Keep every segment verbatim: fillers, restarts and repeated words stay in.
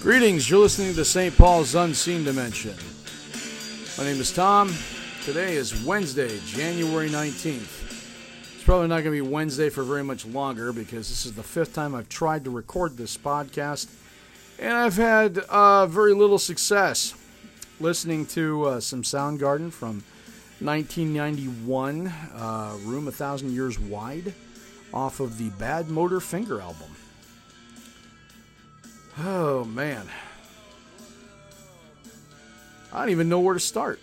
Greetings, you're listening to Saint Paul's Unseen Dimension. My name is Tom. Today is Wednesday, January nineteenth. It's probably not going to be Wednesday for very much longer because this is the fifth time I've tried to record this podcast, and I've had uh, very little success. Listening to uh, some Soundgarden from nineteen ninety-one, uh, Room a Thousand Years Wide, off of the Bad Motor Finger album. Oh, man. I don't even know where to start.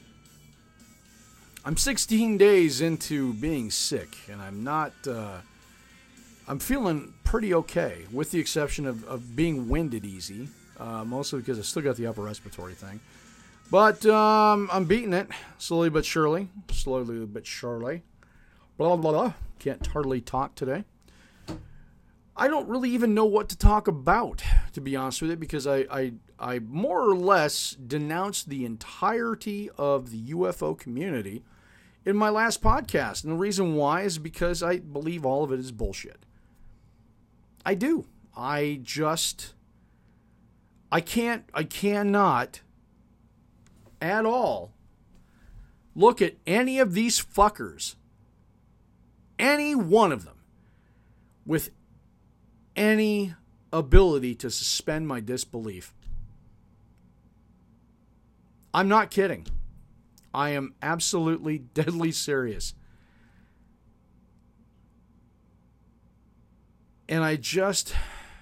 I'm sixteen days into being sick, and I'm not, uh, I'm feeling pretty okay, with the exception of, of being winded easy, uh, mostly because I still got the upper respiratory thing. But um, I'm beating it, slowly but surely, slowly but surely. Blah, blah, blah. Can't hardly talk today. I don't really even know what to talk about, to be honest with you, because I, I, I more or less denounced the entirety of the U F O community in my last podcast. And the reason why is because I believe all of it is bullshit. I do. I just, I can't, I cannot at all look at any of these fuckers, any one of them, with any ability to suspend my disbelief. I'm not kidding. I am absolutely deadly serious. And I just,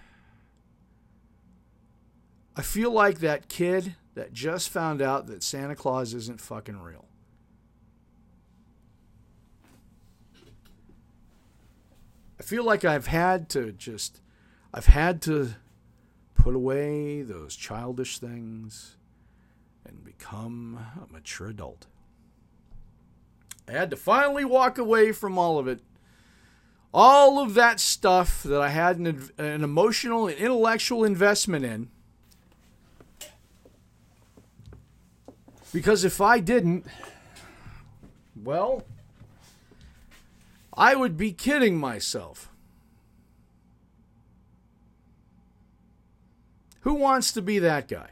I feel like that kid that just found out that Santa Claus isn't fucking real. I feel like I've had to just, I've had to put away those childish things and become a mature adult. I had to finally walk away from all of it. All of that stuff that I had an, an emotional and intellectual investment in. Because if I didn't, well, I would be kidding myself. Who wants to be that guy?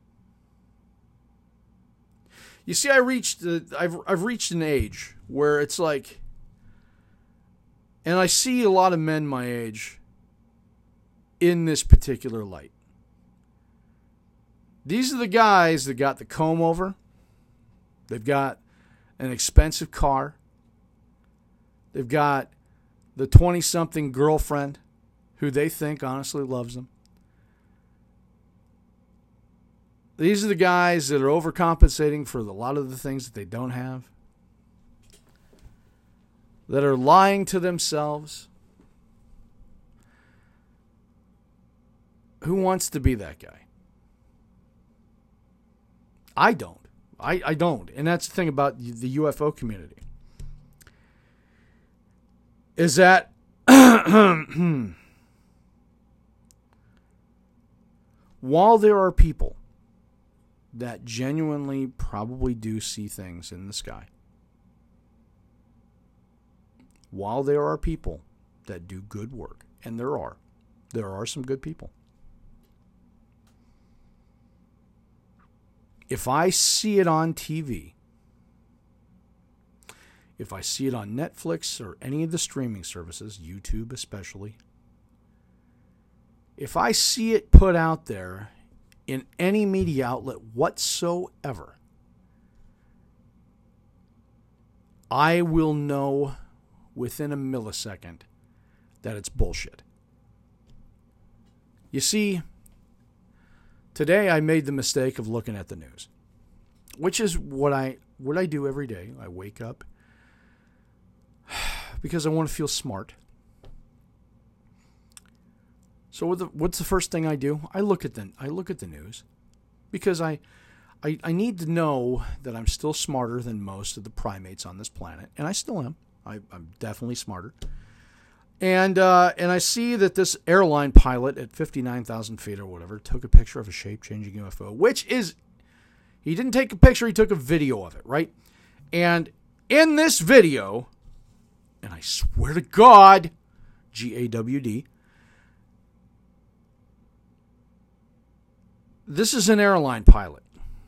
You see, I reached the, I've I've reached an age where it's like, and I see a lot of men my age in this particular light. These are the guys that got the comb over. They've got an expensive car. They've got the twenty-something girlfriend who they think honestly loves them. These are the guys that are overcompensating for a lot of the things that they don't have. That are lying to themselves. Who wants to be that guy? I don't. I, I don't. And that's the thing about the U F O community. Is that while there are people that genuinely probably do see things in the sky, while there are people that do good work, and there are, there are some good people. If I see it on T V, if I see it on Netflix or any of the streaming services, YouTube especially, if I see it put out there in any media outlet whatsoever, I will know within a millisecond that it's bullshit. You see, today I made the mistake of looking at the news, which is what I what I do every day. I wake up because I want to feel smart. So what the, what's the first thing I do? I look at the I look at the news because I, I I need to know that I'm still smarter than most of the primates on this planet, and I still am. I, I'm definitely smarter. And uh, and I see that this airline pilot at fifty-nine thousand feet or whatever took a picture of a shape-changing U F O, which is, he didn't take a picture, he took a video of it, right? And in this video, and I swear to God, G A W D, This is an airline pilot.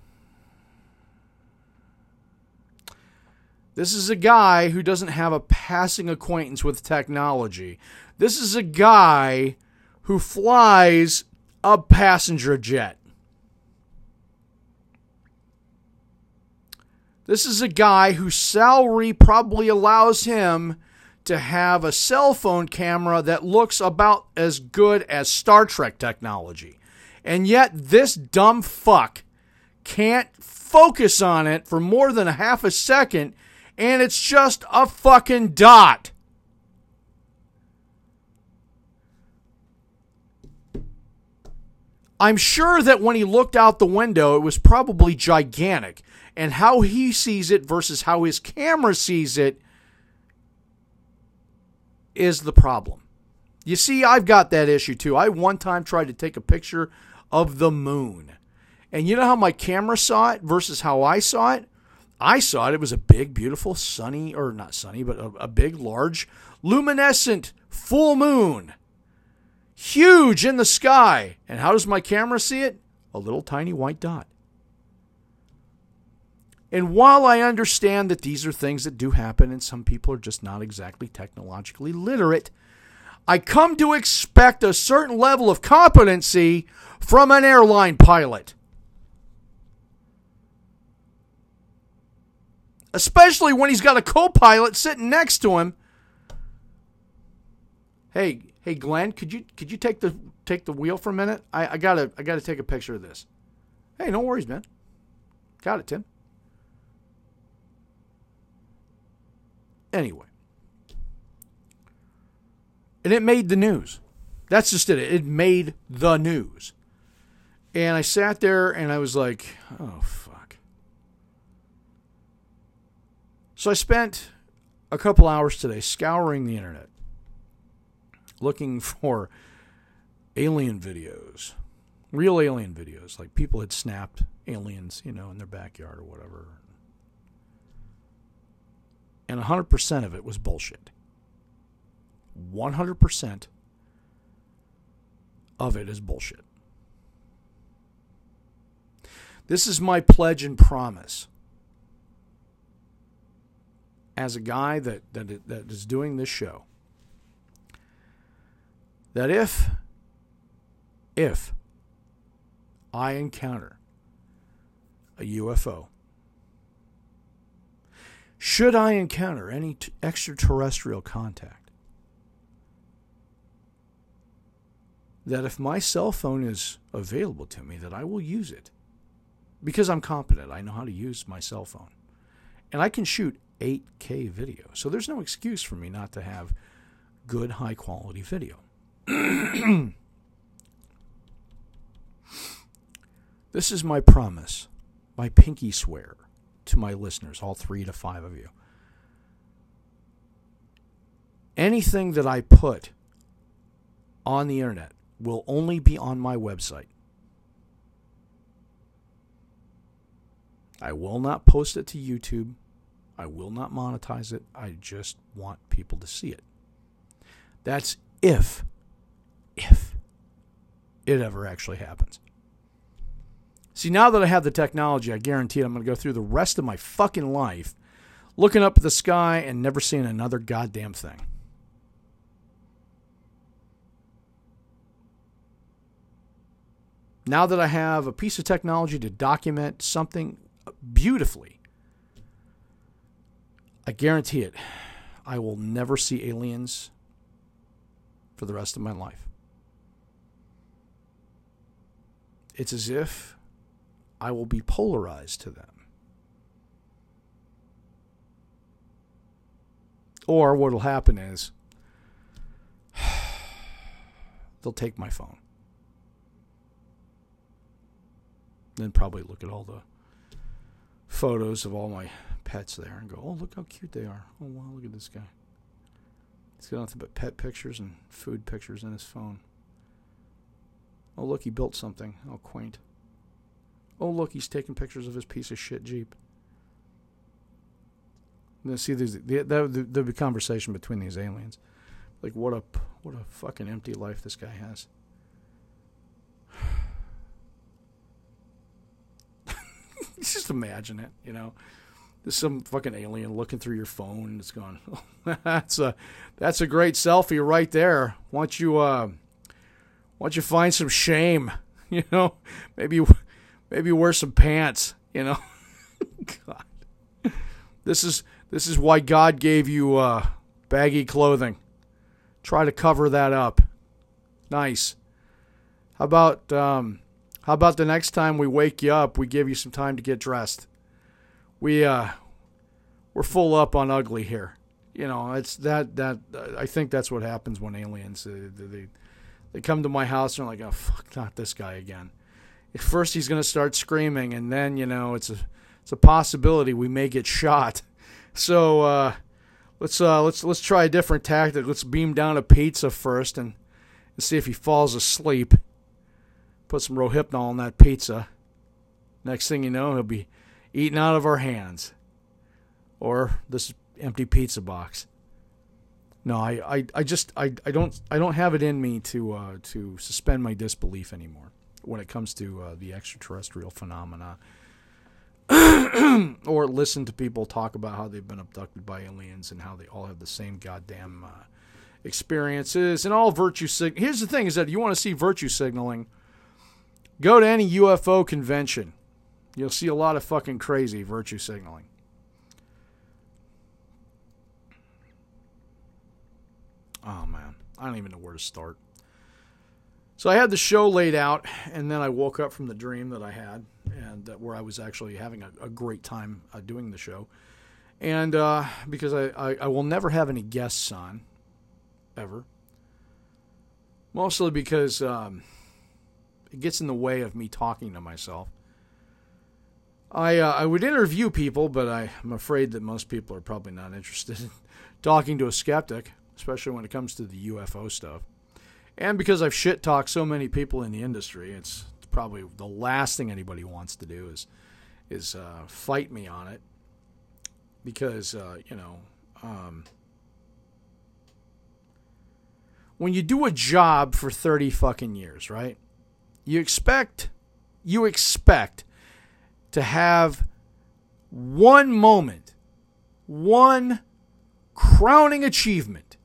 This is a guy who doesn't have a passing acquaintance with technology. This is a guy who flies a passenger jet. This is a guy whose salary probably allows him to have a cell phone camera that looks about as good as Star Trek technology. And yet this dumb fuck can't focus on it for more than a half a second, and it's just a fucking dot. I'm sure that when he looked out the window, it was probably gigantic. And how he sees it versus how his camera sees it is the problem. You see, I've got that issue too. I one time tried to take a picture of the moon. And you know how my camera saw it versus how I saw it? I saw it. It was a big, beautiful, sunny, or not sunny, but a, a big, large, luminescent full moon. Huge in the sky. And how does my camera see it? A little tiny white dot. And while I understand that these are things that do happen and some people are just not exactly technologically literate, I come to expect a certain level of competency from an airline pilot. Especially when he's got a co-pilot sitting next to him. Hey, hey Glenn, could you could you take the take the wheel for a minute? I, I gotta I gotta take a picture of this. Hey, no worries, man. Got it, Tim. Anyway. And it made the news. That's just it. It made the news. And I sat there and I was like, oh, fuck. So I spent a couple hours today scouring the internet, looking for alien videos, real alien videos, like people had snapped aliens, you know, in their backyard or whatever. And one hundred percent of it was bullshit. one hundred percent of it is bullshit. This is my pledge and promise as a guy that, that, that is doing this show, that if, if I encounter a U F O, should I encounter any t- extraterrestrial contact, that if my cell phone is available to me, that I will use it. Because I'm competent. I know how to use my cell phone. And I can shoot eight K video. So there's no excuse for me not to have good, high-quality video. This is my promise, my pinky swear to my listeners, all three to five of you. Anything that I put on the internet will only be on my website. I will not post it to YouTube. I will not monetize it. I just want people to see it. That's if, if it ever actually happens. See, now that I have the technology, I guarantee I'm going to go through the rest of my fucking life looking up at the sky and never seeing another goddamn thing. Now that I have a piece of technology to document something beautifully, I guarantee it, I will never see aliens for the rest of my life. It's as if I will be polarized to them. Or what will happen is they'll take my phone. Then probably look at all the photos of all my pets there and go, oh, look how cute they are. Oh, wow, look at this guy. He's got nothing but pet pictures and food pictures in his phone. Oh, look, he built something. Oh, quaint. Oh, look, he's taking pictures of his piece of shit Jeep. And see, there's the, the, the, the conversation between these aliens. Like, what a, what a fucking empty life this guy has. just imagine it, you know. There's some fucking alien looking through your phone and it's going, oh, that's a that's a great selfie right there. Why don't you uh why don't you find some shame, you know? Maybe maybe wear some pants, you know. God. This is this is why God gave you uh baggy clothing. Try to cover that up. Nice. How about um how about the next time we wake you up, we give you some time to get dressed? We uh, we're full up on ugly here, you know. It's that that uh, I think that's what happens when aliens uh, they they come to my house and they're like, oh fuck, not this guy again. At first he's gonna start screaming, and then you know it's a it's a possibility we may get shot. So uh, let's uh, let's let's try a different tactic. Let's beam down a pizza first and, and see if he falls asleep. Put some Rohypnol on that pizza. Next thing you know, he'll be eaten out of our hands. Or this empty pizza box. No, I, I, I just I, I don't I don't have it in me to uh, to suspend my disbelief anymore when it comes to uh, the extraterrestrial phenomena. Or listen to people talk about how they've been abducted by aliens and how they all have the same goddamn uh, experiences and all virtue sig- Here's the thing is that you want to see virtue signaling, go to any U F O convention. You'll see a lot of fucking crazy virtue signaling. Oh, man. I don't even know where to start. So I had the show laid out, and then I woke up from the dream that I had, and uh, where I was actually having a, a great time uh, doing the show. And uh, because I, I, I will never have any guests on, ever. Mostly because um, it gets in the way of me talking to myself. I uh, I would interview people, but I, I'm afraid that most people are probably not interested in talking to a skeptic, especially when it comes to the U F O stuff. And because I've shit-talked so many people in the industry, it's probably the last thing anybody wants to do is is uh, fight me on it. Because, uh, you know, um, when you do a job for thirty fucking years, right? You expect, you expect to have one moment, one crowning achievement.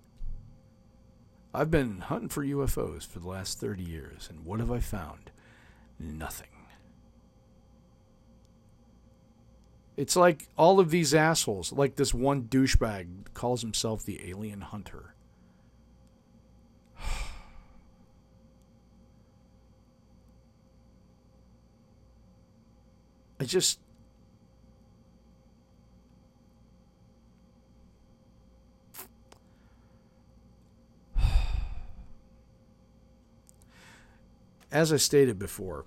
I've been hunting for U F Os for the last thirty years, and what have I found? Nothing. It's like all of these assholes, like this one douchebag calls himself the alien hunter. I just... As I stated before,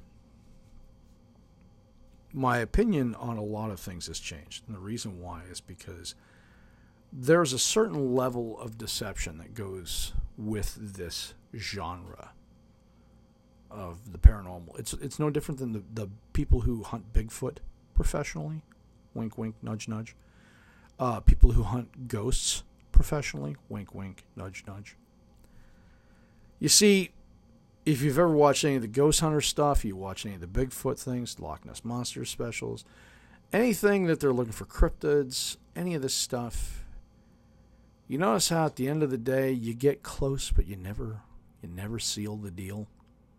my opinion on a lot of things has changed. And the reason why is because there's a certain level of deception that goes with this genre of the paranormal. It's it's no different than the, the people who hunt Bigfoot professionally. Wink, wink, nudge, nudge. Uh, people who hunt ghosts professionally. Wink, wink, nudge, nudge. You see, if you've ever watched any of the Ghost Hunter stuff, you watch any of the Bigfoot things, Loch Ness Monster specials, anything that they're looking for cryptids, any of this stuff, you notice how at the end of the day you get close, but you never, you never seal the deal.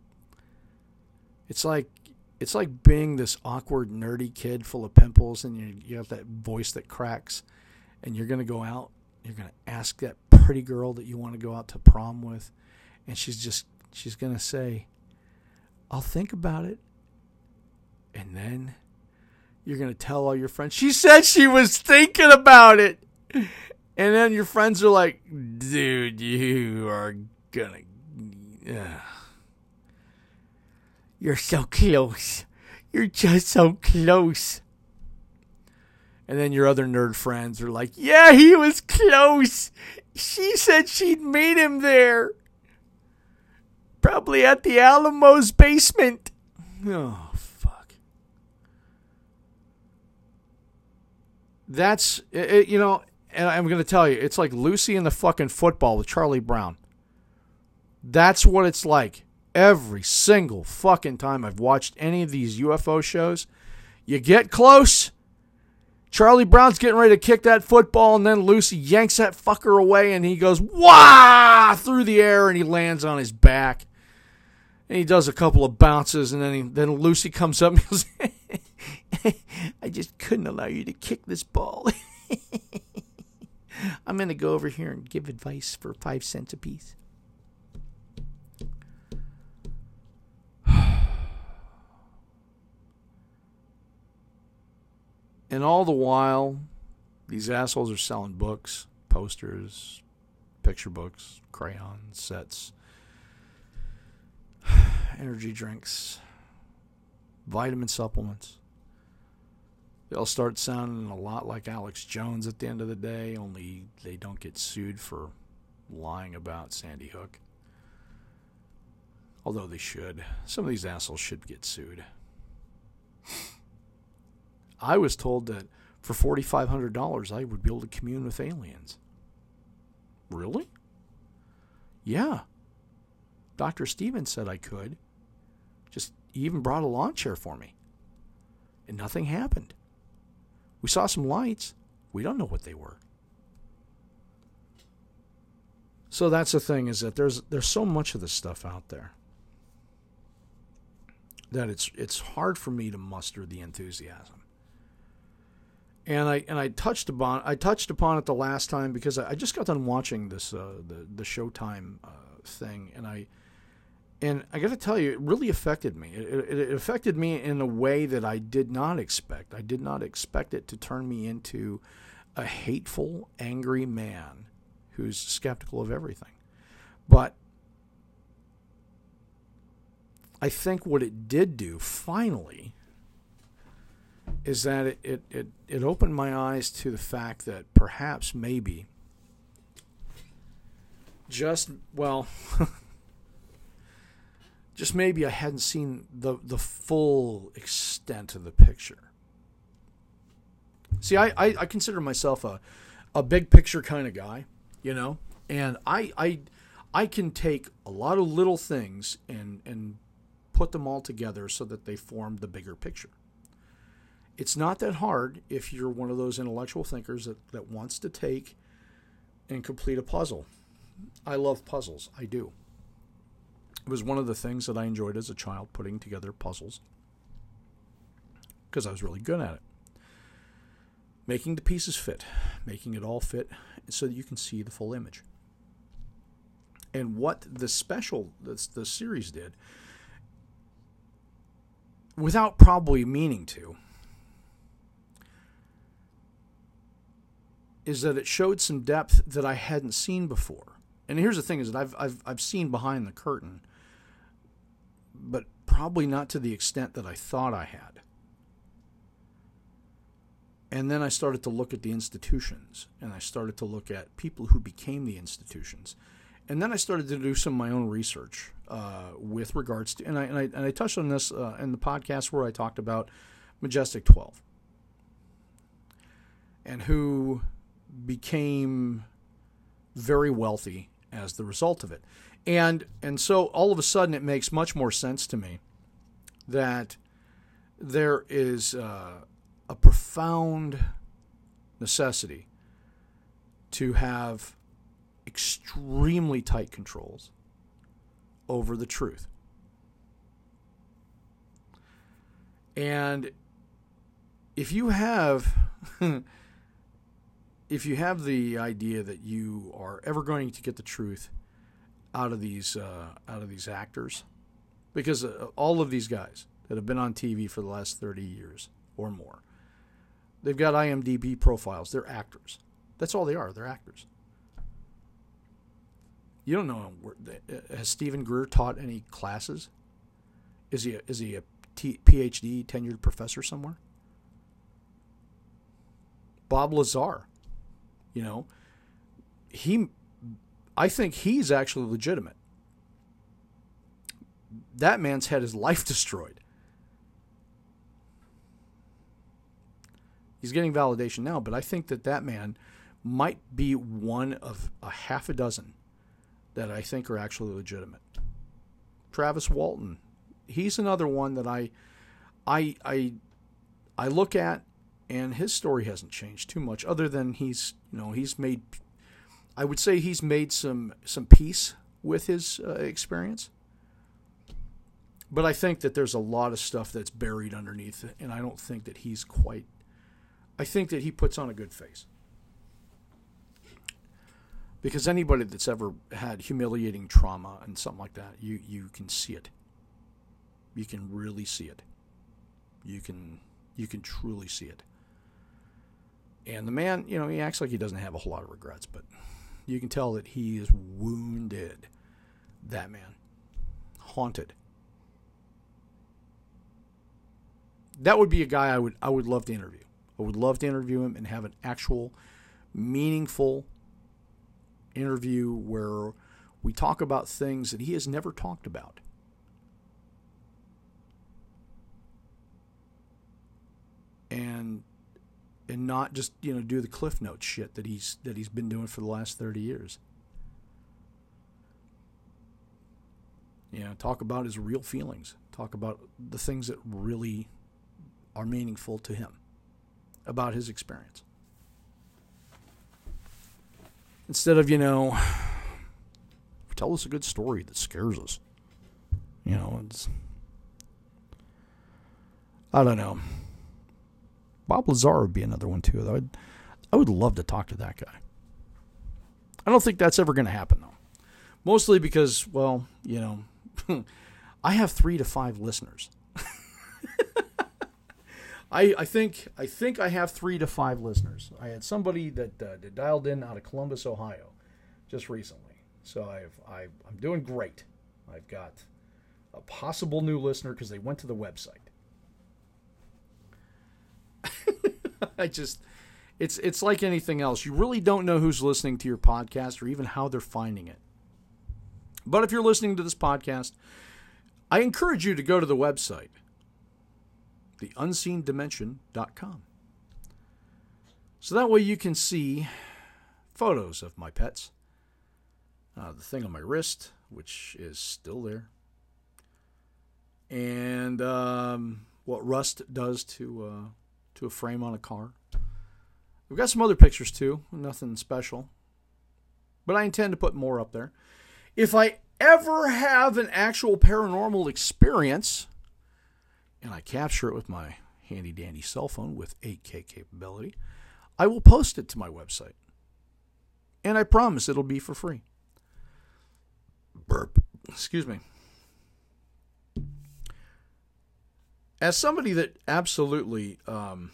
It's like, it's like being this awkward, nerdy kid full of pimples, and you you have that voice that cracks, and you're gonna go out, you're gonna ask that pretty girl that you want to go out to prom with, and she's just She's going to say, I'll think about it. And then you're going to tell all your friends, she said she was thinking about it. And then your friends are like, dude, you are going to... Uh, you're so close. You're just so close. And then your other nerd friends are like, yeah, he was close. She said she'd meet him there. Probably at the Alamo's basement. Oh, fuck. That's, it, you know, and I'm going to tell you, it's like Lucy in the fucking football with Charlie Brown. That's what it's like. Every single fucking time I've watched any of these U F O shows, You get close. Charlie Brown's getting ready to kick that football, and then Lucy yanks that fucker away, and he goes, wah, through the air, and he lands on his back. And he does a couple of bounces, and then he, then Lucy comes up and goes, I just couldn't allow you to kick this ball. I'm going to go over here and give advice for five cents a piece. And all the while, these assholes are selling books, posters, picture books, crayons, sets, energy drinks, vitamin supplements. They'll start sounding a lot like Alex Jones at the end of the day, only they don't get sued for lying about Sandy Hook. Although they should. Some of these assholes should get sued. I was told that for four thousand five hundred dollars I would be able to commune with aliens. Really? Yeah. Doctor Stevens said I could. Just he even brought a lawn chair for me. And nothing happened. We saw some lights. We don't know what they were. So that's the thing, is that there's there's so much of this stuff out there that it's it's hard for me to muster the enthusiasm. And I and I touched upon I touched upon it the last time because I, I just got done watching this uh, the the Showtime uh, thing, and I and I got to tell you, it really affected me. It, it, it affected me in a way that I did not expect. I did not expect it to turn me into a hateful, angry man who's skeptical of everything. But I think what it did do finally is that it, it, it, it opened my eyes to the fact that perhaps maybe just, well, just maybe I hadn't seen the, the full extent of the picture. See, I, I, I consider myself a, a big picture kind of guy, you know, and I, I, I can take a lot of little things and, and put them all together so that they form the bigger picture. It's not that hard if you're one of those intellectual thinkers that, that wants to take and complete a puzzle. I love puzzles. I do. It was one of the things that I enjoyed as a child, putting together puzzles, because I was really good at it. Making the pieces fit, making it all fit so that you can see the full image. And what the special, the, the series did, without probably meaning to, is that it showed some depth that I hadn't seen before. And here's the thing, is that I've I've I've seen behind the curtain, but probably not to the extent that I thought I had. And then I started to look at the institutions, and I started to look at people who became the institutions. And then I started to do some of my own research uh, with regards to, and I, and I and I touched on this uh, in the podcast where I talked about Majestic twelve, and who became very wealthy as the result of it. And and so all of a sudden it makes much more sense to me that there is uh, a profound necessity to have extremely tight controls over the truth. And if you have if you have the idea that you are ever going to get the truth out of these uh, out of these actors, because uh, all of these guys that have been on T V for the last thirty years or more, they've got I M D B profiles. They're actors. That's all they are. They're actors. You don't know, has Stephen Greer taught any classes? Is he a, is he a T, PhD, tenured professor somewhere? Bob Lazar, you know, he, I think he's actually legitimate. That man's had his life destroyed. He's getting validation now, but I think that that man might be one of a half a dozen that I think are actually legitimate. Travis Walton, he's another one that I, I, I, I look at, and his story hasn't changed too much, other than he's, you know, he's made, I would say he's made some, some peace with his uh, experience. But I think that there's a lot of stuff that's buried underneath it, and I don't think that he's quite, I think that he puts on a good face. Because anybody that's ever had humiliating trauma and something like that, you, you can see it. You can really see it. You can you can truly see it. And the man, you know, he acts like he doesn't have a whole lot of regrets, but you can tell that he is wounded. That man. Haunted. That would be a guy I would I would love to interview. I would love to interview him and have an actual meaningful interview where we talk about things that he has never talked about. And and not just, you know, do the Cliff Notes shit that he's that he's been doing for the last thirty years. You know, talk about his real feelings. Talk about the things that really are meaningful to him about his experience. Instead of, you know, tell us a good story that scares us. You know, it's, I don't know. Bob Lazar would be another one too. I would, I would love to talk to that guy. I don't think that's ever going to happen though. Mostly because, well, you know, I have three to five listeners. I, I think I think I have three to five listeners. I had somebody that, uh, that dialed in out of Columbus, Ohio, just recently. So I've I, I'm doing great. I've got a possible new listener because they went to the website. I just, it's it's like anything else. You really don't know who's listening to your podcast or even how they're finding it. But if you're listening to this podcast, I encourage you to go to the website, the unseen dimension dot com. So that way you can see photos of my pets. Uh, the thing on my wrist, which is still there. And um, what rust does to uh, to a frame on a car. We've got some other pictures too. Nothing special. But I intend to put more up there. If I ever have an actual paranormal experience, and I capture it with my handy dandy cell phone with eight K capability, I will post it to my website. And I promise it'll be for free. Burp. Excuse me. As somebody that absolutely um,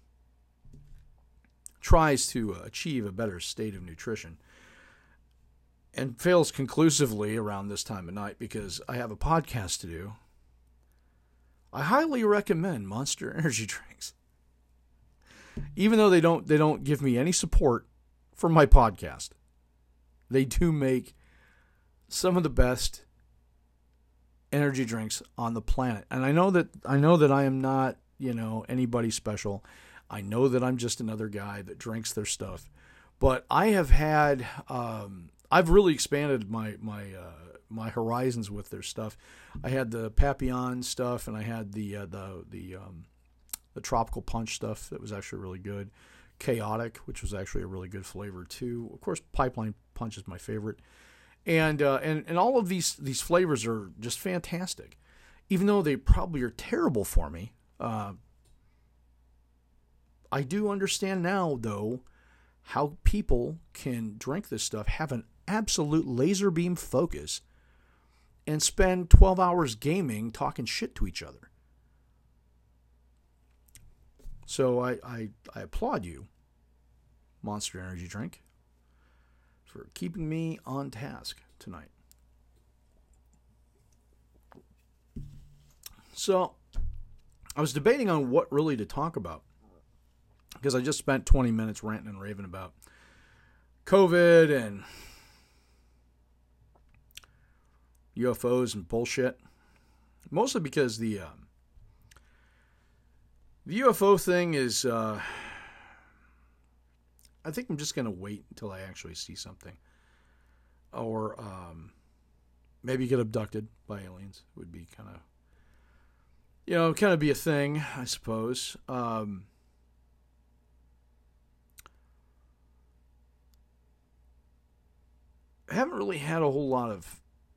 tries to achieve a better state of nutrition and fails conclusively around this time of night because I have a podcast to do, I highly recommend Monster Energy drinks. Even though they don't they don't give me any support from my podcast, they do make some of the best energy drinks on the planet. And I know that I know that I am not, you know, anybody special. I know that I'm just another guy that drinks their stuff. But I have had um, I've really expanded my my uh, my horizons with their stuff. I had the Papillon stuff, and I had the uh, the the um, the tropical punch stuff that was actually really good. Chaotic, which was actually a really good flavor too. Of course, Pipeline Punch is my favorite. And uh, and and all of these these flavors are just fantastic, even though they probably are terrible for me. Uh, I do understand now, though, how people can drink this stuff, have an absolute laser beam focus, and spend twelve hours gaming, talking shit to each other. So I I, I applaud you, Monster Energy Drink, for keeping me on task tonight. So, I was debating on what really to talk about, because I just spent twenty minutes ranting and raving about COVID and U F Os and bullshit. Mostly because the um, the U F O thing is... Uh, I think I'm just going to wait until I actually see something. Or um, maybe get abducted by aliens. It would be kind of you know, kind of be a thing, I suppose. Um, I haven't really had a whole lot of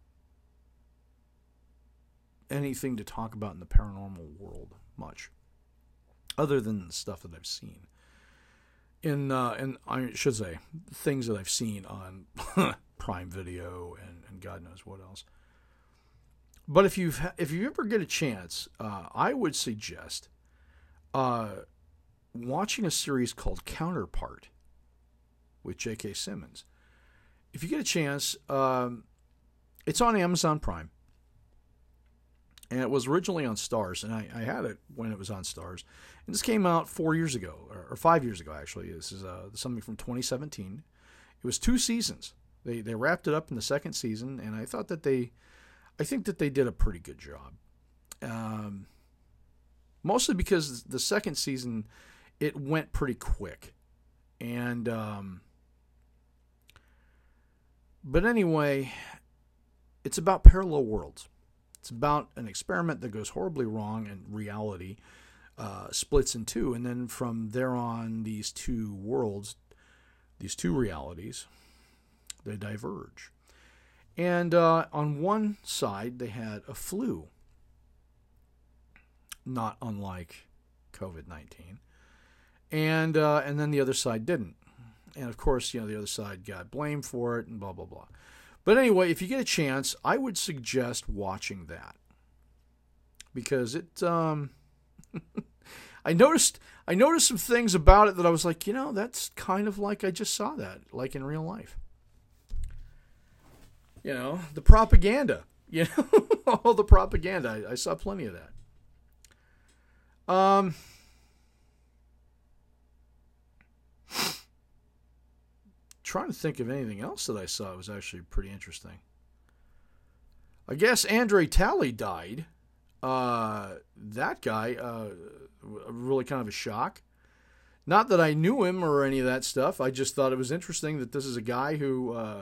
anything to talk about in the paranormal world much, other than the stuff that I've seen. In uh, and I should say things that I've seen on Prime Video and, and God knows what else. But if you've if you ever get a chance, uh, I would suggest uh, watching a series called Counterpart with J K. Simmons. If you get a chance, um, it's on Amazon Prime. And it was originally on Stars, and I, I had it when it was on Stars. And this came out four years ago, or, or five years ago, actually. This is uh, something from twenty seventeen. It was two seasons. They they wrapped it up in the second season, and I thought that they, I think that they did a pretty good job. Um, mostly because the second season, it went pretty quick. And, um, but anyway, it's about parallel worlds. It's about an experiment that goes horribly wrong and reality uh, splits in two. And then from there on, these two worlds, these two realities, they diverge. And uh, on one side, they had a flu, not unlike covid nineteen. And, uh, and then the other side didn't. And of course, you know, the other side got blamed for it and blah, blah, blah. But anyway, if you get a chance, I would suggest watching that. Because it, um, I noticed, I noticed some things about it that I was like, you know, that's kind of like I just saw that, like in real life. You know, the propaganda, you know, all the propaganda. I, I saw plenty of that. Um, trying to think of anything else that I saw was actually pretty interesting. I guess Andre Talley died. Uh, that guy, uh, really kind of a shock. Not that I knew him or any of that stuff. I just thought it was interesting that this is a guy who uh,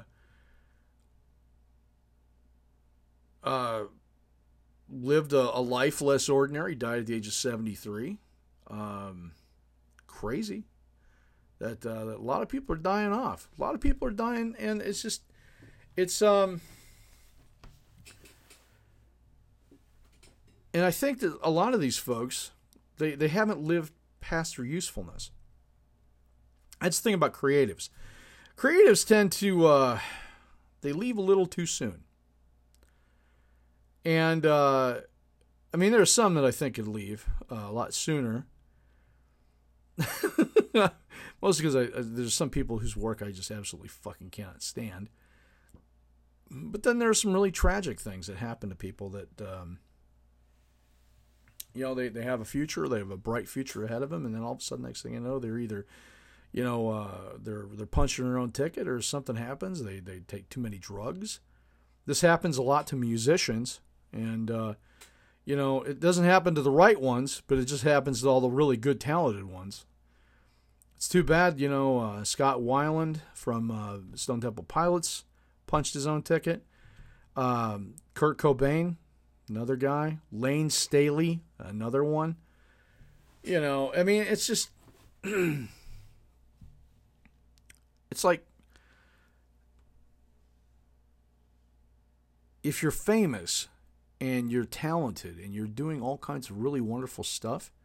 uh, lived a, a life less ordinary. Died at the age of seventy-three. Um, crazy. That, uh, that a lot of people are dying off. A lot of people are dying, and it's just, it's, um, and I think that a lot of these folks, they, they haven't lived past their usefulness. That's the thing about creatives. Creatives tend to, uh, they leave a little too soon. And, uh, I mean, there are some that I think could leave uh, a lot sooner. Mostly because I, I, there's some people whose work I just absolutely fucking cannot stand. But then there are some really tragic things that happen to people that, um, you know, they, they have a future, they have a bright future ahead of them, and then all of a sudden, next thing you know, they're either, you know, uh, they're they're punching their own ticket, or something happens. They they take too many drugs. This happens a lot to musicians, and uh, you know, it doesn't happen to the right ones, but it just happens to all the really good, talented ones. It's too bad, you know, uh, Scott Weiland from uh, Stone Temple Pilots punched his own ticket. Um, Kurt Cobain, another guy. Lane Staley, another one. You know, I mean, it's just, it's like, if you're famous and you're talented and you're doing all kinds of really wonderful stuff,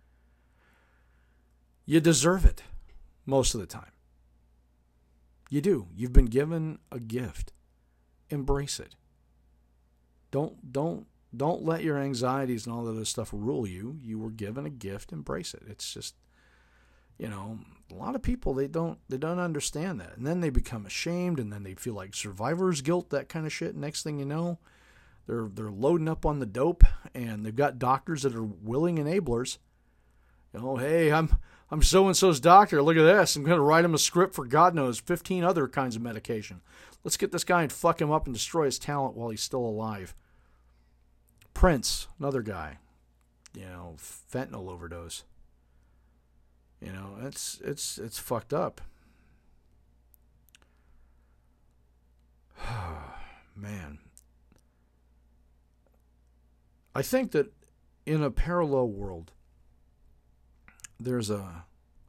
you deserve it. Most of the time. You do. You've been given a gift. Embrace it. Don't don't don't let your anxieties and all that other stuff rule you. You were given a gift. Embrace it. It's just, you know, a lot of people, they don't they don't understand that. And then they become ashamed, and then they feel like survivor's guilt, that kind of shit. Next thing you know, they're they're loading up on the dope, and they've got doctors that are willing enablers. You know, hey, I'm I'm so-and-so's doctor. Look at this. I'm going to write him a script for, God knows, fifteen other kinds of medication. Let's get this guy and fuck him up and destroy his talent while he's still alive. Prince, another guy. You know, fentanyl overdose. You know, it's it's it's fucked up. Man. I think that in a parallel world, there's a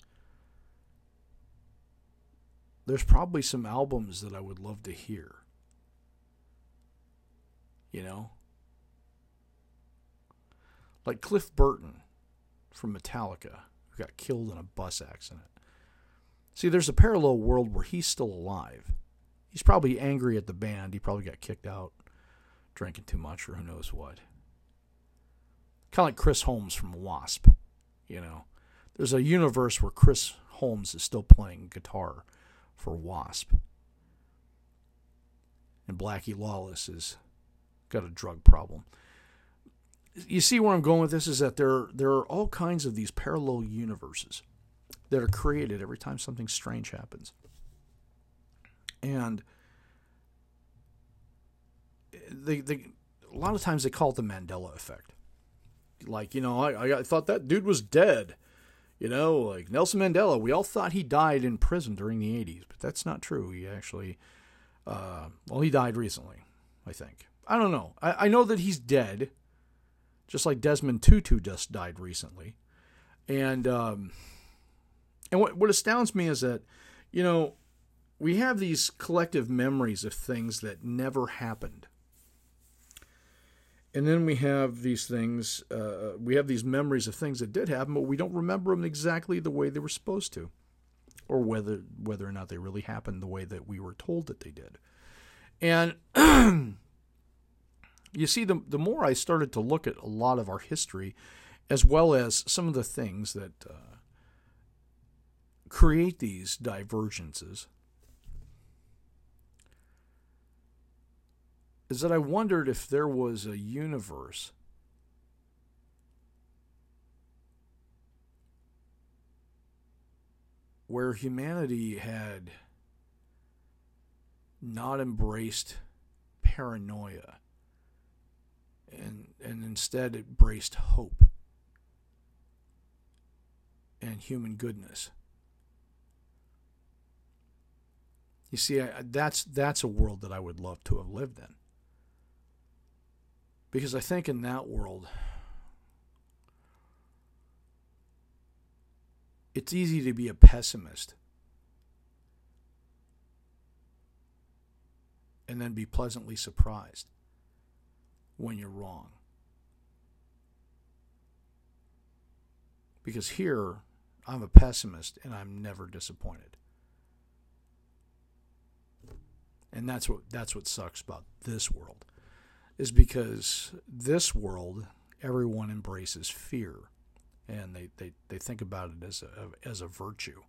there's probably some albums that I would love to hear. You know? Like Cliff Burton from Metallica, who got killed in a bus accident. See, there's a parallel world where he's still alive. He's probably angry at the band. He probably got kicked out, drinking too much, or who knows what. Kind of like Chris Holmes from Wasp. You know? There's a universe where Chris Holmes is still playing guitar for Wasp. And Blackie Lawless has got a drug problem. You see where I'm going with this is that there, there are all kinds of these parallel universes that are created every time something strange happens. And they, they, a lot of times they call it the Mandela effect. Like, you know, I, I thought that dude was dead. You know, like Nelson Mandela, we all thought he died in prison during the eighties, but that's not true. He actually, uh, well, he died recently, I think. I don't know. I, I know that he's dead, just like Desmond Tutu just died recently. And um, and what, what astounds me is that, you know, we have these collective memories of things that never happened. And then we have these things, uh, we have these memories of things that did happen, but we don't remember them exactly the way they were supposed to. Or whether whether or not they really happened the way that we were told that they did. And you see, the, the more I started to look at a lot of our history, as well as some of the things that uh, create these divergences, is that I wondered if there was a universe where humanity had not embraced paranoia and and instead embraced hope and human goodness. You see, I, that's that's a world that I would love to have lived in. Because I think in that world, it's easy to be a pessimist and then be pleasantly surprised when you're wrong. Because here, I'm a pessimist and I'm never disappointed. And that's what that's what sucks about this world. Is because this world, everyone embraces fear, and they, they, they think about it as a as a virtue.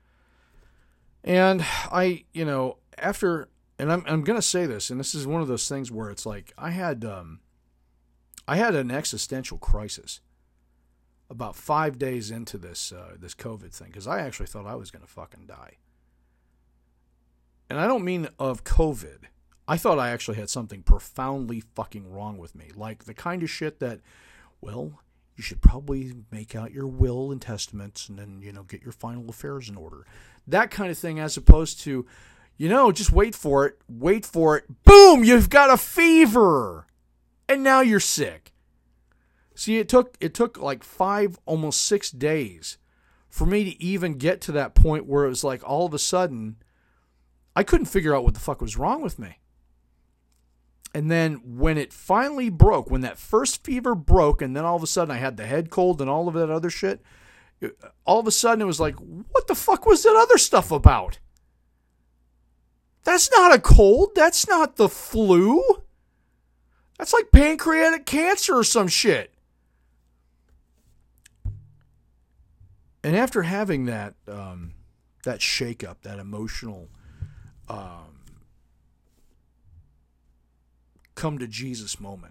And I, you know, after, and I'm I'm gonna say this, and this is one of those things where it's like I had um, I had an existential crisis about five days into this uh, this COVID thing, because I actually thought I was gonna fucking die. And I don't mean of COVID. I thought I actually had something profoundly fucking wrong with me. Like the kind of shit that, well, you should probably make out your will and testaments and then, you know, get your final affairs in order. That kind of thing, as opposed to, you know, just wait for it, wait for it. Boom, you've got a fever. And now you're sick. See, it took it took like five, almost six days for me to even get to that point where it was like all of a sudden I couldn't figure out what the fuck was wrong with me. And then when it finally broke, when that first fever broke, and then all of a sudden I had the head cold and all of that other shit, all of a sudden it was like, what the fuck was that other stuff about? That's not a cold. That's not the flu. That's like pancreatic cancer or some shit. And after having that um, that shakeup, that emotional um, come to Jesus moment,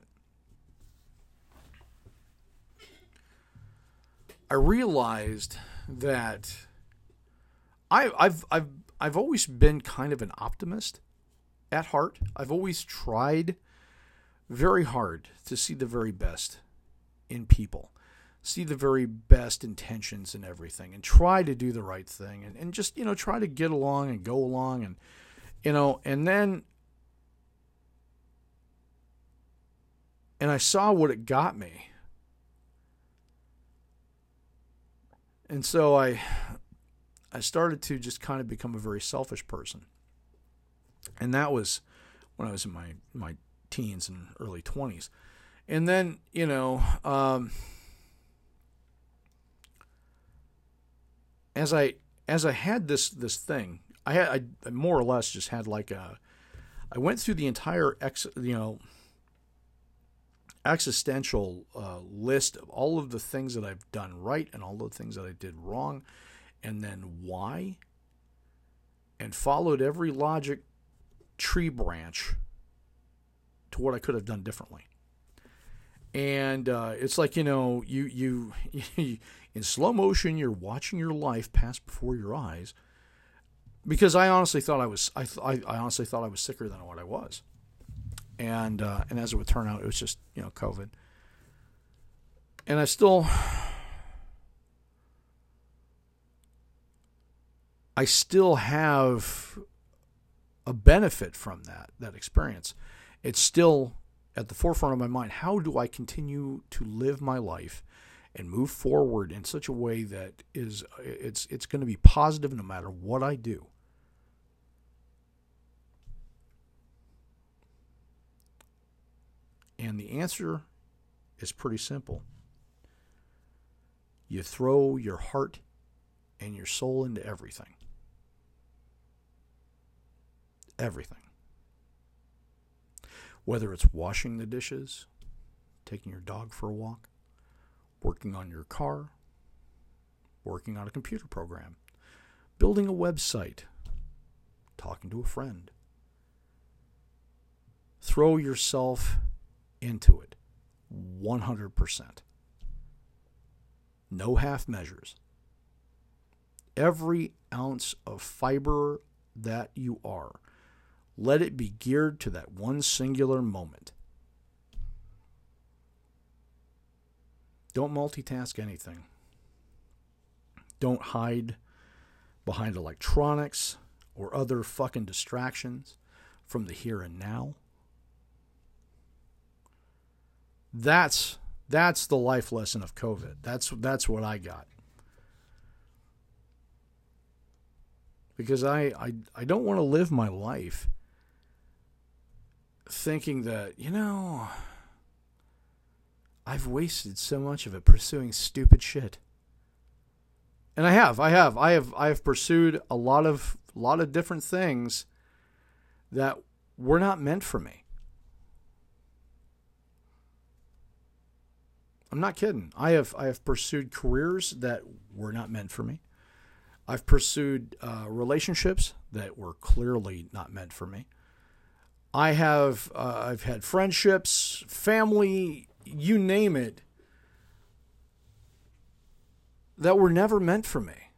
I realized that I, I've I've I've always been kind of an optimist at heart. I've always tried very hard to see the very best in people, see the very best intentions in everything, and try to do the right thing, and, and just, you know, try to get along and go along, and, you know, and then, and I saw what it got me And so I I started to just kind of become a very selfish person. And that was when I was in my, my teens and early twenties. And then, you know, um, as I as I had this this thing, I had I more or less just had like a I went through the entire ex, you know existential uh, list of all of the things that I've done right and all the things that I did wrong, and then why, and followed every logic tree branch to what I could have done differently. And uh, it's like, you know, you, you you in slow motion, you're watching your life pass before your eyes. Because I honestly thought I was, I, th- I honestly thought I was sicker than what I was, and uh, and as it would turn out, it was just, you know, COVID. And I still, I still have a benefit from that that experience. It's still at the forefront of my mind. How do I continue to live my life and move forward in such a way that is it's it's going to be positive no matter what I do? And the answer is pretty simple. You throw your heart and your soul into everything. Everything. Whether it's washing the dishes, taking your dog for a walk, working on your car, working on a computer program, building a website, talking to a friend. Throw yourself into it one hundred percent. No half measures. Every ounce of fiber that you are, let it be geared to that one singular moment. Don't multitask anything. Don't hide behind electronics or other fucking distractions from the here and now. That's that's the life lesson of COVID. That's that's what I got. Because I, I, I don't want to live my life thinking that, you know, I've wasted so much of it pursuing stupid shit. And I have, I have, I have, I have pursued a lot of, a lot of different things that were not meant for me. I'm not kidding. I have, I have pursued careers that were not meant for me. I've pursued uh, relationships that were clearly not meant for me. I have, uh, I've had friendships, family, you name it, that were never meant for me.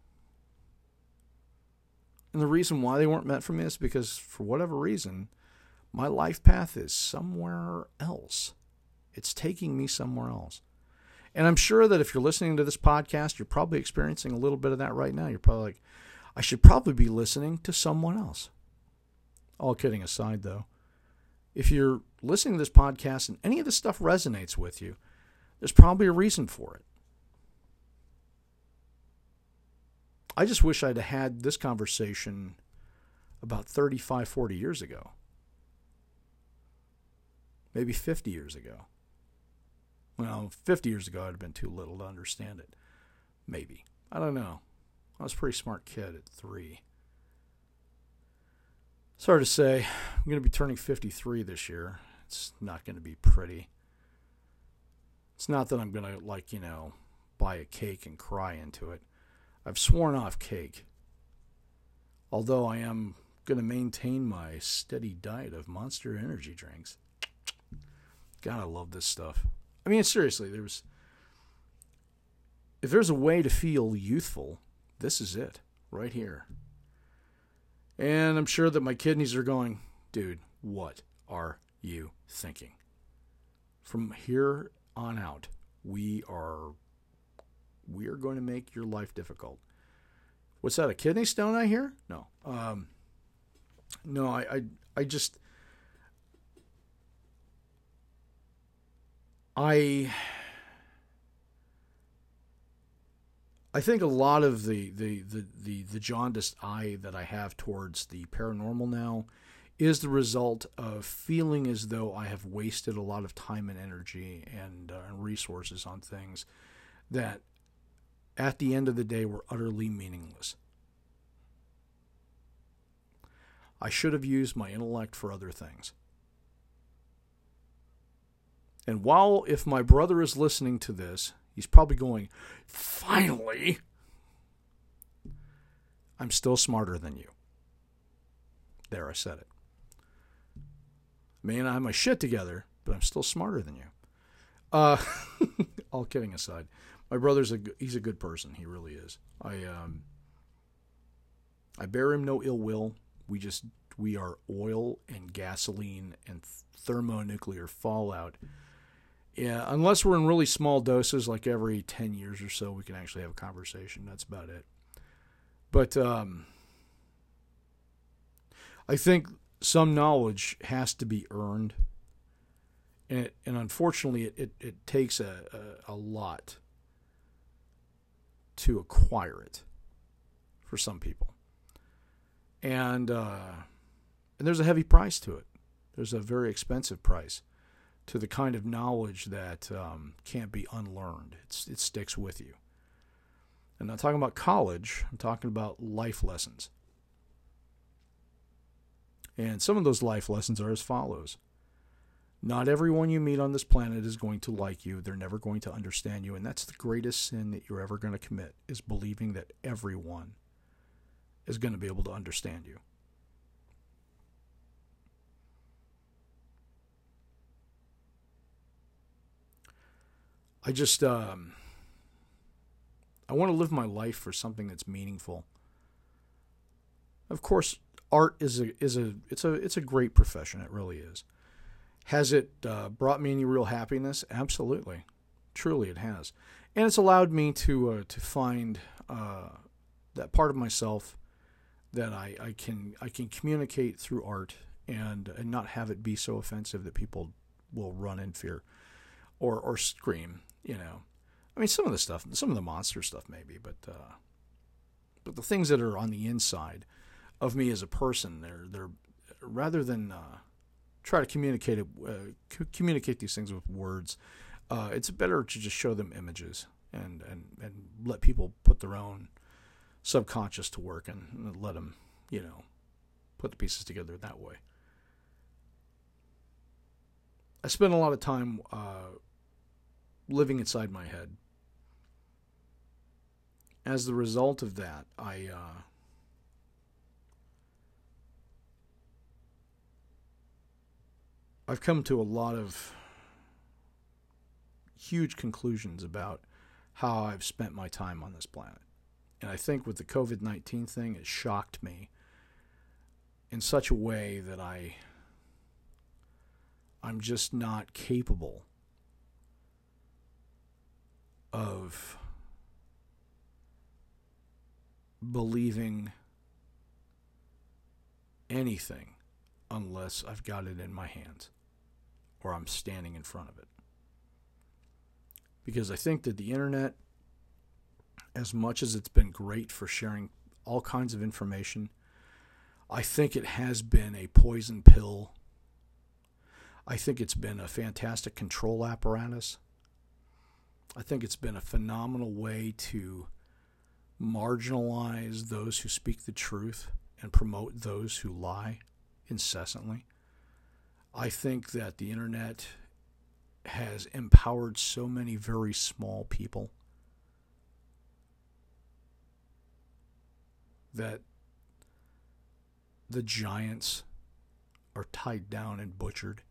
And the reason why they weren't meant for me is because, for whatever reason, my life path is somewhere else. It's taking me somewhere else. And I'm sure that if you're listening to this podcast, you're probably experiencing a little bit of that right now. You're probably like, I should probably be listening to someone else. All kidding aside, though, if you're listening to this podcast and any of this stuff resonates with you, there's probably a reason for it. I just wish I'd had this conversation about thirty-five, forty years ago. Maybe fifty years ago. Well, fifty years ago, I'd have been too little to understand it. Maybe. I don't know. I was a pretty smart kid at three. It's hard to say. I'm going to be turning fifty-three this year. It's not going to be pretty. It's not that I'm going to, like, you know, buy a cake and cry into it. I've sworn off cake. Although I am going to maintain my steady diet of Monster energy drinks. God, I love this stuff. I mean, seriously, there's if there's a way to feel youthful, this is it, right here. And I'm sure that my kidneys are going, dude, what are you thinking? From here on out, we are we are going to make your life difficult. What's that, a kidney stone I hear? No. Um, no, I, I, I just... I I think a lot of the, the, the, the, the jaundiced eye that I have towards the paranormal now is the result of feeling as though I have wasted a lot of time and energy and, uh, and resources on things that at the end of the day were utterly meaningless. I should have used my intellect for other things. And while, if my brother is listening to this, he's probably going, finally, I'm still smarter than you. There, I said it. May not have my shit together, but I'm still smarter than you. Uh, all kidding aside, my brother's a he's a good person. He really is. I um, I bear him no ill will. We just we are oil and gasoline and thermonuclear fallout. Yeah, unless we're in really small doses, like every ten years or so, we can actually have a conversation. That's about it. But um, I think some knowledge has to be earned. And, it, and unfortunately, it, it, it takes a, a, a lot to acquire it for some people. And, uh, and there's a heavy price to it. There's a very expensive price to the kind of knowledge that um, can't be unlearned. It's, it sticks with you. I'm not talking about college. I'm talking about life lessons. And some of those life lessons are as follows. Not everyone you meet on this planet is going to like you. They're never going to understand you. And that's the greatest sin that you're ever going to commit, is believing that everyone is going to be able to understand you. I just, um, I want to live my life for something that's meaningful. Of course, art is a is a it's a it's a great profession. It really is. Has it uh, brought me any real happiness? Absolutely, truly, it has, and it's allowed me to uh, to find uh, that part of myself that I, I can I can communicate through art and and not have it be so offensive that people will run in fear or or scream. You know, I mean, some of the stuff, some of the monster stuff, maybe, but uh, but the things that are on the inside of me as a person, they're they're rather than uh, try to communicate it, uh, c- communicate these things with words. Uh, it's better to just show them images and, and, and let people put their own subconscious to work and, and let them, you know, put the pieces together that way. I spend a lot of time uh, living inside my head. As the result of that, I uh, I've come to a lot of huge conclusions about how I've spent my time on this planet. And I think with the covid nineteen thing, it shocked me in such a way that I, I'm just not capable of believing anything unless I've got it in my hands or I'm standing in front of it. Because I think that the internet, as much as it's been great for sharing all kinds of information, I think it has been a poison pill. I think it's been a fantastic control apparatus. I think it's been a phenomenal way to marginalize those who speak the truth and promote those who lie incessantly. I think that the internet has empowered so many very small people that the giants are tied down and butchered.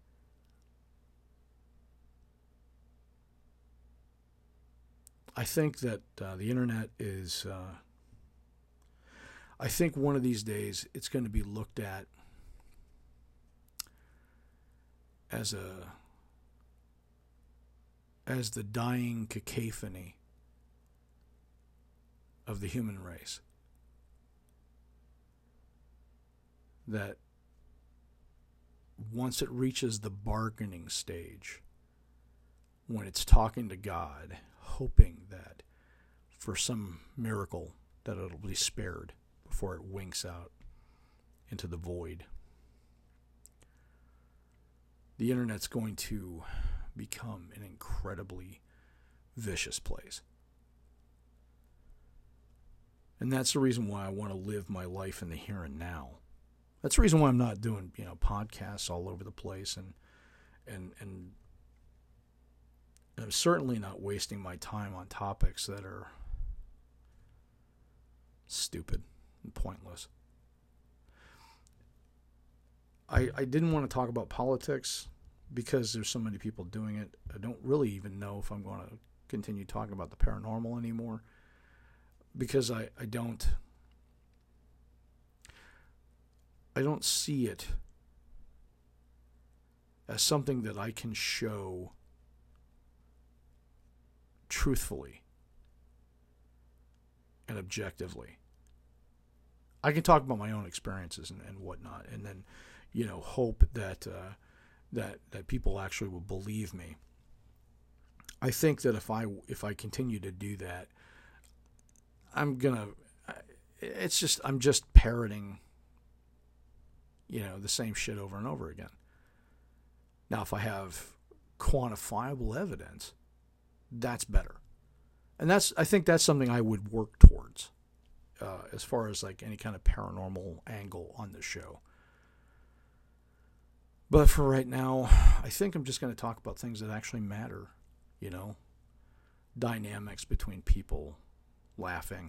I think that uh, the internet is, uh, I think one of these days it's going to be looked at as a, as the dying cacophony of the human race. That once it reaches the bargaining stage, when it's talking to God, hoping that for some miracle that it'll be spared before it winks out into the void. The internet's going to become an incredibly vicious place. And that's the reason why I want to live my life in the here and now. That's the reason why I'm not doing, you know, podcasts all over the place, and and and I'm certainly not wasting my time on topics that are stupid and pointless. I I didn't want to talk about politics because there's so many people doing it. I don't really even know if I'm going to continue talking about the paranormal anymore, because I, I don't I don't see it as something that I can show truthfully and objectively. I can talk about my own experiences and, and whatnot, and then, you know, hope that uh, that that people actually will believe me. I think that if I if I continue to do that, I'm gonna. It's just I'm just parroting, you know, the same shit over and over again. Now, if I have quantifiable evidence, that's better, and that's I think that's something I would work towards, uh, as far as like any kind of paranormal angle on the show. But for right now, I think I'm just going to talk about things that actually matter, you know, dynamics between people, laughing,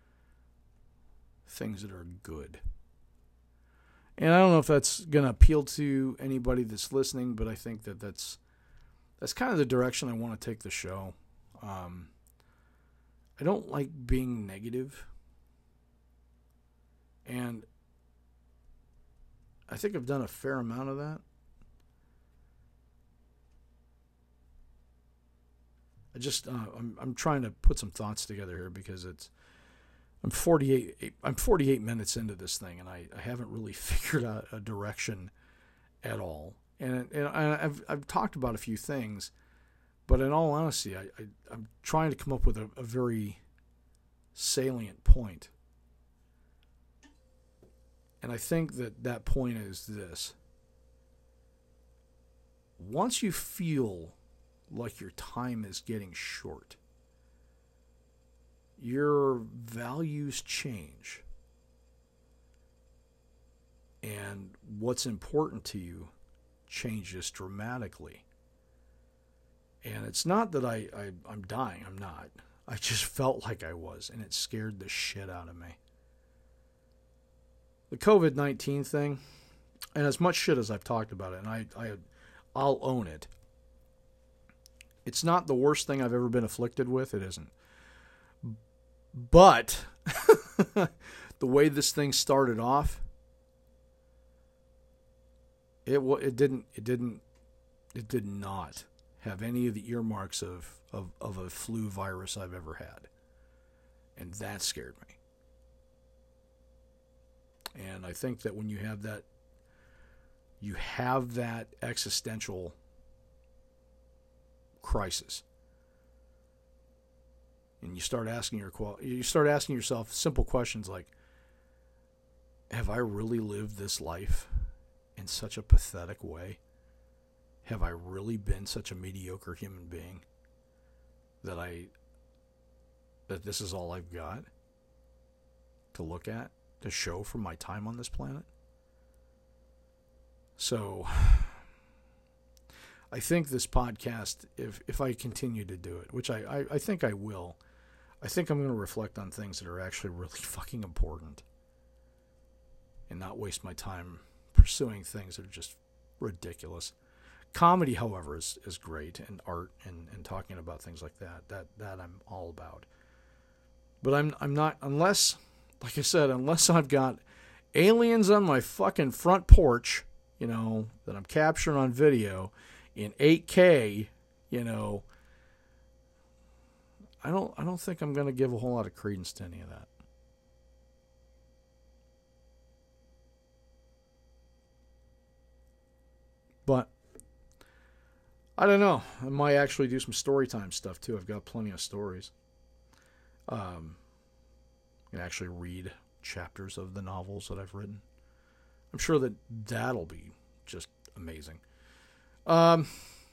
things that are good. And I don't know if that's going to appeal to anybody that's listening, but I think that that's that's kind of the direction I want to take the show. Um, I don't like being negative, and I think I've done a fair amount of that. I just uh, I'm I'm trying to put some thoughts together here, because it's I'm forty-eight I'm forty-eight minutes into this thing, and I, I haven't really figured out a direction at all. And and I've I've talked about a few things, but in all honesty, I, I I'm trying to come up with a, a very salient point. And I think that that point is this. Once you feel like your time is getting short, your values change. And what's important to you changes dramatically. And it's not that I, I, I'm dying. I'm not. I just felt like I was, and it scared the shit out of me. The covid nineteen thing, and as much shit as I've talked about it, and I, I, I'll own it, it's not the worst thing I've ever been afflicted with. It isn't. But the way this thing started off, it it didn't it didn't it did not have any of the earmarks of, of, of a flu virus I've ever had. And that scared me. And I think that when you have that, you have that existential crisis, and you start asking your you start asking yourself simple questions like, have I really lived this life in such a pathetic way? Have I really been such a mediocre human being that I that this is all I've got to look at, to show from my time on this planet? So I think this podcast, if if I continue to do it, which I, I, I think I will, I think I'm going to reflect on things that are actually really fucking important and not waste my time pursuing things that are just ridiculous. Comedy, however, is, is great, and art, and, and talking about things like that, that that I'm all about. But I'm I'm not, unless, like I said, unless I've got aliens on my fucking front porch, you know, that I'm capturing on video in eight K, you know, I don't I don't think I'm going to give a whole lot of credence to any of that. But I don't know. I might actually do some story time stuff too. I've got plenty of stories. Um, and actually read chapters of the novels that I've written. I'm sure that that'll be just amazing. Um,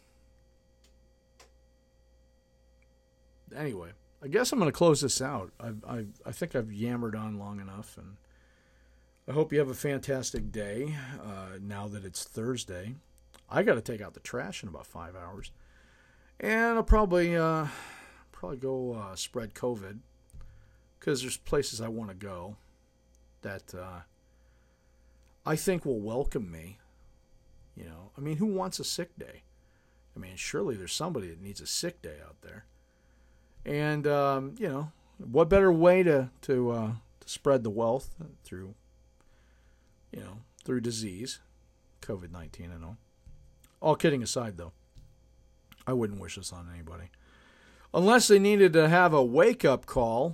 anyway, I guess I'm going to close this out. I, I I think I've yammered on long enough, and I hope you have a fantastic day. Uh, now that it's Thursday, I got to take out the trash in about five hours, and I'll probably uh, probably go uh, spread COVID, because there's places I want to go that uh, I think will welcome me. You know, I mean, who wants a sick day? I mean, surely there's somebody that needs a sick day out there. And um, you know, what better way to to uh, to spread the wealth through, you know, through disease, COVID nineteen and all. All kidding aside, though, I wouldn't wish this on anybody, unless they needed to have a wake up call.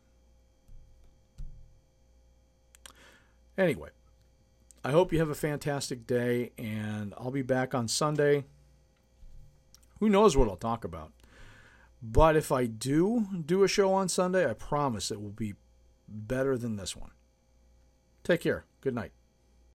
Anyway, I hope you have a fantastic day, and I'll be back on Sunday. Who knows what I'll talk about? But if I do do a show on Sunday, I promise it will be better than this one. Take care. Good night.